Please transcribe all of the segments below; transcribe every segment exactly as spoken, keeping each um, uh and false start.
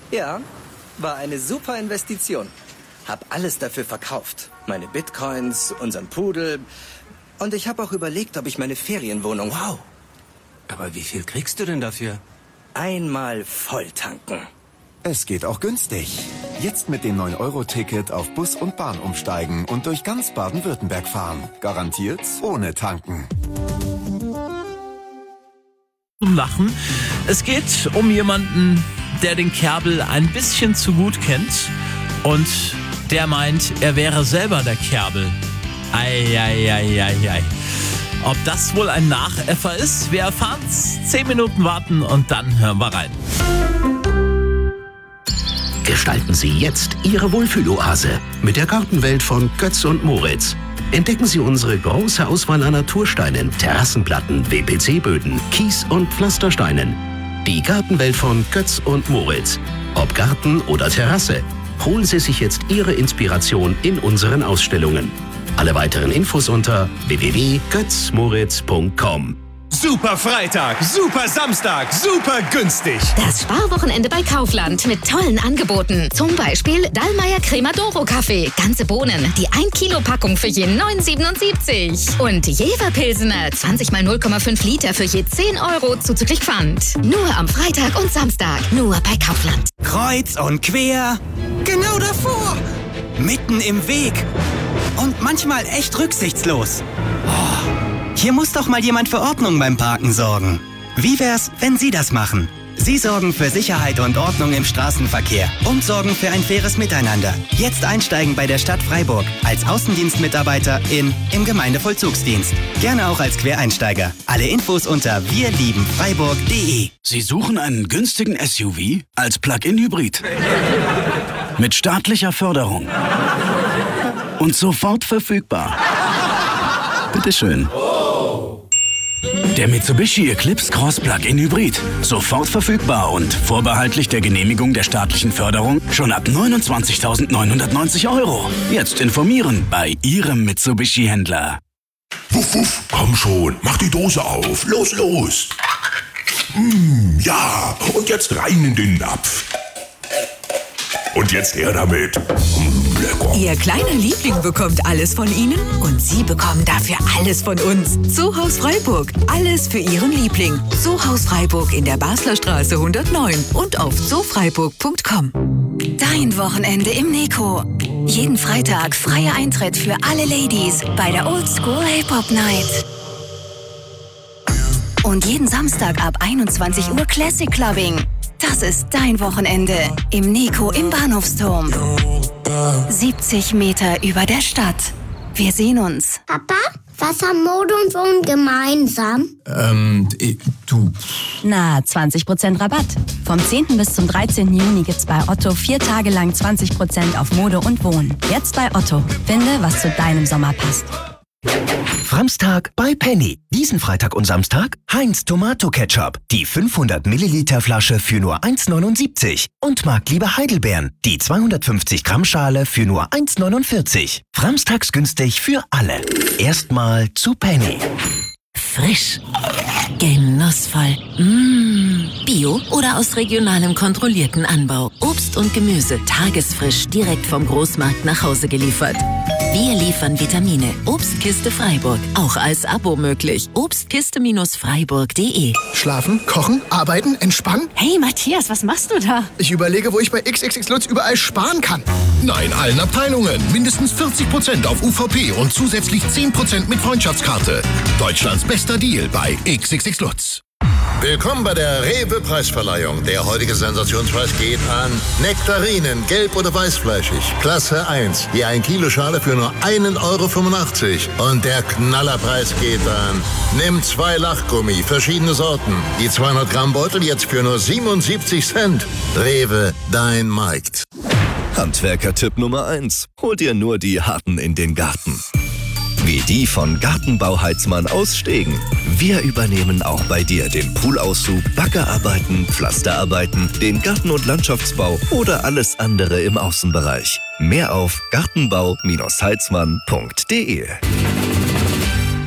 Ja, war eine super Investition. Hab alles dafür verkauft. Meine Bitcoins, unseren Pudel. Und ich habe auch überlegt, ob ich meine Ferienwohnung... Wow. Aber wie viel kriegst du denn dafür? Einmal volltanken. Es geht auch günstig. Jetzt mit dem neun Euro Ticket auf Bus und Bahn umsteigen und durch ganz Baden-Württemberg fahren. Garantiert ohne Tanken. Lachen. Es geht um jemanden, der den Kerbel ein bisschen zu gut kennt und der meint, er wäre selber der Kerbel. Eieieiei. Ob das wohl ein Nachäffer ist, wir erfahren's. Zehn Minuten warten und dann hören wir rein. Gestalten Sie jetzt Ihre Wohlfühloase mit der Gartenwelt von Götz und Moritz. Entdecken Sie unsere große Auswahl an Natursteinen, Terrassenplatten, W P C-Böden, Kies- und Pflastersteinen. Die Gartenwelt von Götz und Moritz. Ob Garten oder Terrasse, holen Sie sich jetzt Ihre Inspiration in unseren Ausstellungen. Alle weiteren Infos unter w w w punkt götz moritz punkt com. Super Freitag, super Samstag, super günstig. Das Sparwochenende bei Kaufland mit tollen Angeboten. Zum Beispiel Dallmayr Crema Doro Kaffee. Ganze Bohnen, die ein Kilo Packung für je neun siebenundsiebzig. Und Jever Pilsener, zwanzig mal null Komma fünf Liter für je zehn Euro zuzüglich Pfand. Nur am Freitag und Samstag, nur bei Kaufland. Kreuz und quer, genau davor, mitten im Weg und manchmal echt rücksichtslos. Oh. Hier muss doch mal jemand für Ordnung beim Parken sorgen. Wie wär's, wenn Sie das machen? Sie sorgen für Sicherheit und Ordnung im Straßenverkehr und sorgen für ein faires Miteinander. Jetzt einsteigen bei der Stadt Freiburg als Außendienstmitarbeiter in im Gemeindevollzugsdienst. Gerne auch als Quereinsteiger. Alle Infos unter wir lieben freiburg punkt de. Sie suchen einen günstigen S U V als Plug-in-Hybrid. Mit staatlicher Förderung. Und sofort verfügbar. Bitteschön. Der Mitsubishi Eclipse Cross Plug-in Hybrid. Sofort verfügbar und vorbehaltlich der Genehmigung der staatlichen Förderung schon ab neunundzwanzigtausendneunhundertneunzig Euro. Jetzt informieren bei Ihrem Mitsubishi-Händler. Wuff, wuff, komm schon, mach die Dose auf. Los, los. Mm, ja, und jetzt rein in den Napf. Und jetzt her damit. Mm, lecker. Ihr kleiner Liebling bekommt alles von Ihnen und Sie bekommen dafür alles von uns. Zoohaus Freiburg. Alles für Ihren Liebling. Zoohaus Freiburg in der Basler Straße hundertneun und auf zoofreiburg punkt com. Dein Wochenende im Neko. Jeden Freitag freier Eintritt für alle Ladies bei der Old School Hip-Hop Night. Und jeden Samstag ab einundzwanzig Uhr Classic Clubbing. Das ist dein Wochenende im Neko im Bahnhofsturm. siebzig Meter über der Stadt. Wir sehen uns. Papa, was haben Mode und Wohnen gemeinsam? Ähm, du... Na, zwanzig Prozent Rabatt. Vom zehnten bis zum dreizehnten Juni gibt's bei Otto vier Tage lang zwanzig Prozent auf Mode und Wohnen. Jetzt bei Otto. Finde, was zu deinem Sommer passt. Framstag bei Penny. Diesen Freitag und Samstag Heinz Tomato Ketchup. Die fünfhundert Milliliter Flasche für nur eins neunundsiebzig. Und Marktliebe Heidelbeeren. Die zweihundertfünfzig Gramm Schale für nur eins neunundvierzig. Framstags günstig für alle. Erstmal zu Penny. Frisch. Genussvoll. Mmh. Bio oder aus regionalem kontrollierten Anbau. Obst und Gemüse tagesfrisch direkt vom Großmarkt nach Hause geliefert. Wir liefern Vitamine. Obstkiste Freiburg. Auch als Abo möglich. Obstkiste Freiburg punkt de. Schlafen, kochen, arbeiten, entspannen? Hey Matthias, was machst du da? Ich überlege, wo ich bei X X X Lutz überall sparen kann. Nein, allen Abteilungen. Mindestens vierzig Prozent auf U V P und zusätzlich zehn Prozent mit Freundschaftskarte. Deutschlands bester Deal bei X X X Lutz. Willkommen bei der Rewe-Preisverleihung. Der heutige Sensationspreis geht an Nektarinen, gelb oder weißfleischig, Klasse eins. Die ein Kilo Schale für nur ein Euro fünfundachtzig. Und der Knallerpreis geht an Nimm zwei Lachgummi, verschiedene Sorten. Die zweihundert Gramm Beutel jetzt für nur siebenundsiebzig Cent. Rewe, dein Markt. Handwerker-Tipp Nummer eins. Hol dir nur die Harten in den Garten. Wie die von Gartenbau Heitzmann aus Stegen. Wir übernehmen auch bei dir den Poolaushub, Baggerarbeiten, Pflasterarbeiten, den Garten- und Landschaftsbau oder alles andere im Außenbereich. Mehr auf gartenbau Bindestrich heitzmann punkt de. Geil!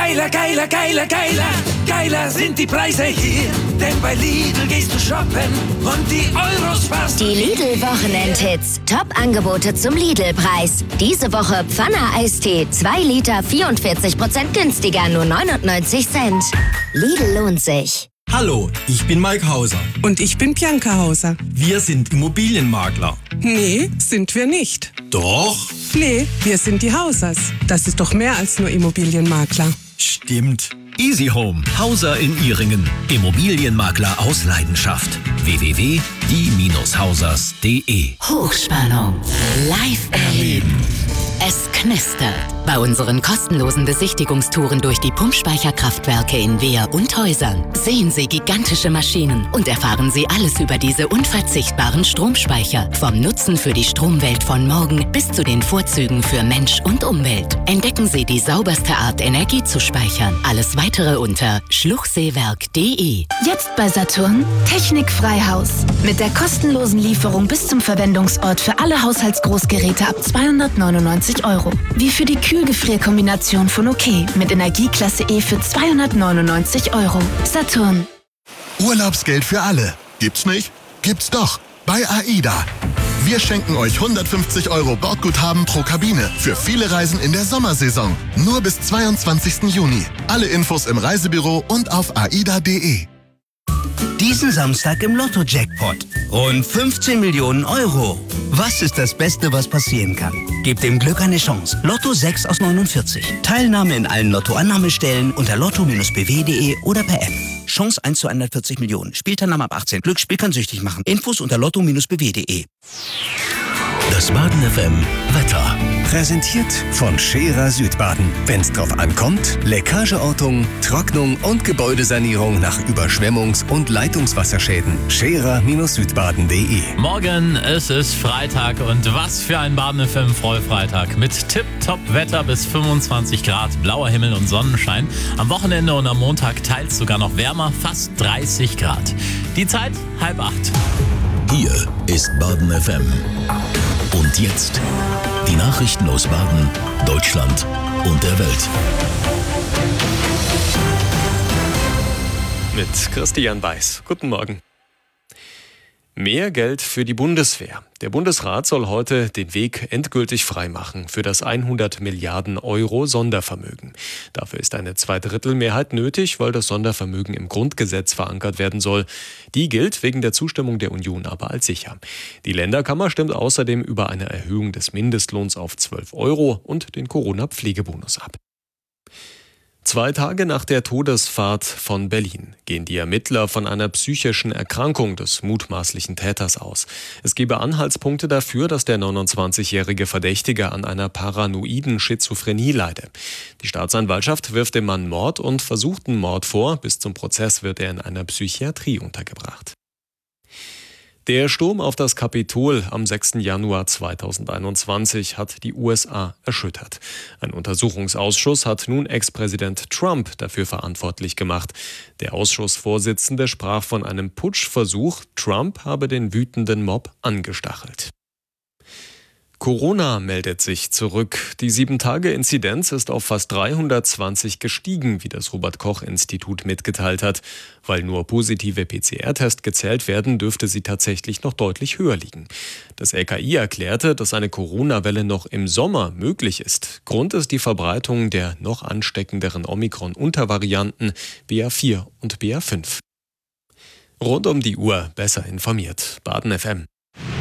Geiler, geiler, geiler, geiler, geiler sind die Preise hier. Denn bei Lidl gehst du shoppen und die Euros sparst du. Die Lidl-Wochenendhits. Top-Angebote zum Lidl-Preis. Diese Woche Pfanne-Eistee. zwei Liter, vierundvierzig Prozent günstiger, nur neunundneunzig Cent. Lidl lohnt sich. Hallo, ich bin Mike Hauser. Und ich bin Bianca Hauser. Wir sind Immobilienmakler. Nee, sind wir nicht. Doch. Nee, wir sind die Hausers. Das ist doch mehr als nur Immobilienmakler. Stimmt. Easy Home, Hauser in Ihringen. Immobilienmakler aus Leidenschaft. w w w punkt die Hausers punkt d e. Hochspannung. Live erleben. Es knistert. Bei unseren kostenlosen Besichtigungstouren durch die Pumpspeicherkraftwerke in Wehr und Häusern sehen Sie gigantische Maschinen und erfahren Sie alles über diese unverzichtbaren Stromspeicher. Vom Nutzen für die Stromwelt von morgen bis zu den Vorzügen für Mensch und Umwelt. Entdecken Sie die sauberste Art, Energie zu speichern. Alles weitere unter schluchseewerk punkt d e. Jetzt bei Saturn Technik-Freihaus. Mit der kostenlosen Lieferung bis zum Verwendungsort für alle Haushaltsgroßgeräte ab zweihundertneunundneunzig Euro. Wie für die Kühlgefrierkombination von OK mit Energieklasse E für zweihundertneunundneunzig Euro. Saturn. Urlaubsgeld für alle. Gibt's nicht? Gibt's doch. Bei AIDA. Wir schenken euch hundertfünfzig Euro Bordguthaben pro Kabine für viele Reisen in der Sommersaison. Nur bis zweiundzwanzigsten Juni. Alle Infos im Reisebüro und auf aida punkt d e. Diesen Samstag im Lotto-Jackpot. Rund fünfzehn Millionen Euro. Was ist das Beste, was passieren kann? Gebt dem Glück eine Chance. Lotto sechs aus neunundvierzig. Teilnahme in allen Lotto-Annahmestellen unter lotto Bindestrich b w punkt d e oder per App. Chance eins zu hundertvierzig Millionen. Spielteilnahme ab achtzehn. Glücksspiel kann süchtig machen. Infos unter lotto Bindestrich b w punkt d e. Das Baden F M Wetter. Präsentiert von Scherer Südbaden. Wenn's drauf ankommt, Leckageortung, Trocknung und Gebäudesanierung nach Überschwemmungs- und Leitungswasserschäden. Scherer Südbaden punkt d e. Morgen, es ist Freitag und was für ein Baden F M Freitag mit Tipp-Top-Wetter bis fünfundzwanzig Grad, blauer Himmel und Sonnenschein. Am Wochenende und am Montag teils sogar noch wärmer, fast dreißig Grad. Die Zeit halb acht. Hier ist Baden F M. Und jetzt die Nachrichten aus Baden, Deutschland und der Welt. Mit Christian Weiß. Guten Morgen. Mehr Geld für die Bundeswehr. Der Bundesrat soll heute den Weg endgültig freimachen für das hundert Milliarden Euro Sondervermögen. Dafür ist eine Zweidrittelmehrheit nötig, weil das Sondervermögen im Grundgesetz verankert werden soll. Die gilt wegen der Zustimmung der Union aber als sicher. Die Länderkammer stimmt außerdem über eine Erhöhung des Mindestlohns auf zwölf Euro und den Corona-Pflegebonus ab. Zwei Tage nach der Todesfahrt von Berlin gehen die Ermittler von einer psychischen Erkrankung des mutmaßlichen Täters aus. Es gebe Anhaltspunkte dafür, dass der neunundzwanzigjährige Verdächtige an einer paranoiden Schizophrenie leide. Die Staatsanwaltschaft wirft dem Mann Mord und versuchten Mord vor. Bis zum Prozess wird er in einer Psychiatrie untergebracht. Der Sturm auf das Kapitol am sechsten Januar zweitausendeinundzwanzig hat die U S A erschüttert. Ein Untersuchungsausschuss hat nun Ex-Präsident Trump dafür verantwortlich gemacht. Der Ausschussvorsitzende sprach von einem Putschversuch. Trump habe den wütenden Mob angestachelt. Corona meldet sich zurück. Die sieben Tage Inzidenz ist auf fast dreihundertzwanzig gestiegen, wie das Robert-Koch-Institut mitgeteilt hat. Weil nur positive P C R-Tests gezählt werden, dürfte sie tatsächlich noch deutlich höher liegen. Das L K I erklärte, dass eine Corona-Welle noch im Sommer möglich ist. Grund ist die Verbreitung der noch ansteckenderen Omikron-Untervarianten B A vier und B A fünf. Rund um die Uhr besser informiert. Baden F M.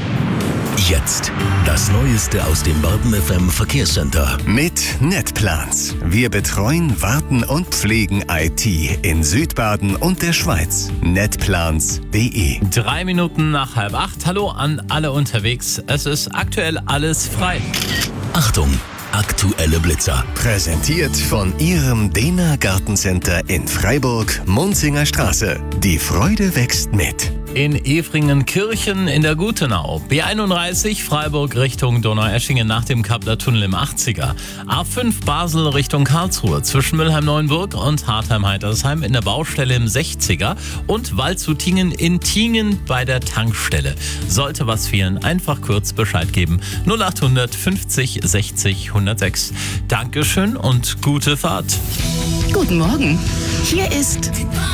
Jetzt das Neueste aus dem Baden F M Verkehrscenter. Mit Netplans. Wir betreuen, warten und pflegen I T in Südbaden und der Schweiz. netplans punkt d e. Drei Minuten nach halb acht. Hallo an alle unterwegs. Es ist aktuell alles frei. Achtung! Aktuelle Blitzer. Präsentiert von Ihrem Dehner Gartencenter in Freiburg, Munzinger Straße. Die Freude wächst mit. In Efringen-Kirchen in der Gutenau. B einunddreißig Freiburg Richtung Donaueschingen nach dem Kappler-Tunnel im achtziger. A fünf Basel Richtung Karlsruhe zwischen Mülheim-Neuenburg und Hartheim-Heidersheim in der Baustelle im sechziger und Waldshutingen in Tingen bei der Tankstelle. Sollte was fehlen, einfach kurz Bescheid geben. null achthundert fünfzig sechzig hundertsechs. Dankeschön und gute Fahrt. Guten Morgen. Hier ist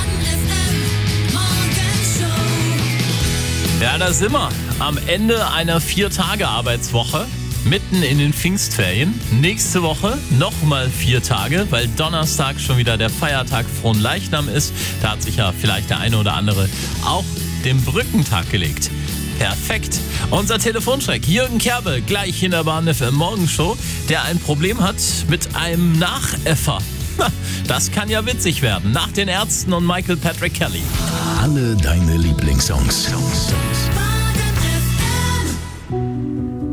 Ja, da sind wir. Am Ende einer Vier-Tage-Arbeitswoche, mitten in den Pfingstferien. Nächste Woche nochmal vier Tage, weil Donnerstag schon wieder der Feiertag Fronleichnam ist. Da hat sich ja vielleicht der eine oder andere auch den Brückentag gelegt. Perfekt. Unser Telefonschreck Jürgen Kerbe, gleich in der Bahn F M Morgenshow, der ein Problem hat mit einem Nachäffer. Das kann ja witzig werden. Nach den Ärzten und Michael Patrick Kelly. Alle deine Lieblingssongs.